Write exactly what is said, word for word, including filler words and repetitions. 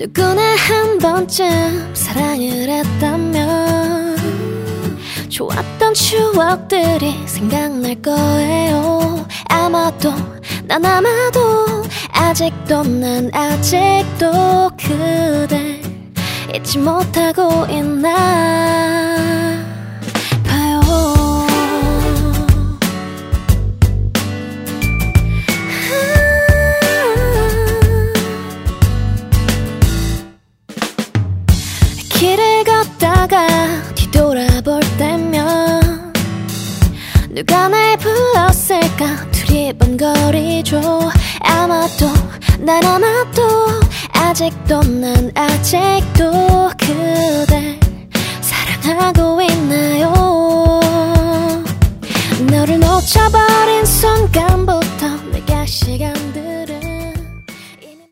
누구나 한 번쯤 사랑을 했다면 좋았던 추억들이 생각날 거예요. 아마도 난 아마도 아직도 난 아직도 그댈 잊지 못하고 있나 봐요. 길을 걷다가 뒤돌아볼 때면 누가 날 불렀을까 두리번거리죠. 아마도 난 아마도 아직도 난 아직도 그댈 사랑하고 있나요. 너를 놓쳐버린 순간부터 내가 시간들을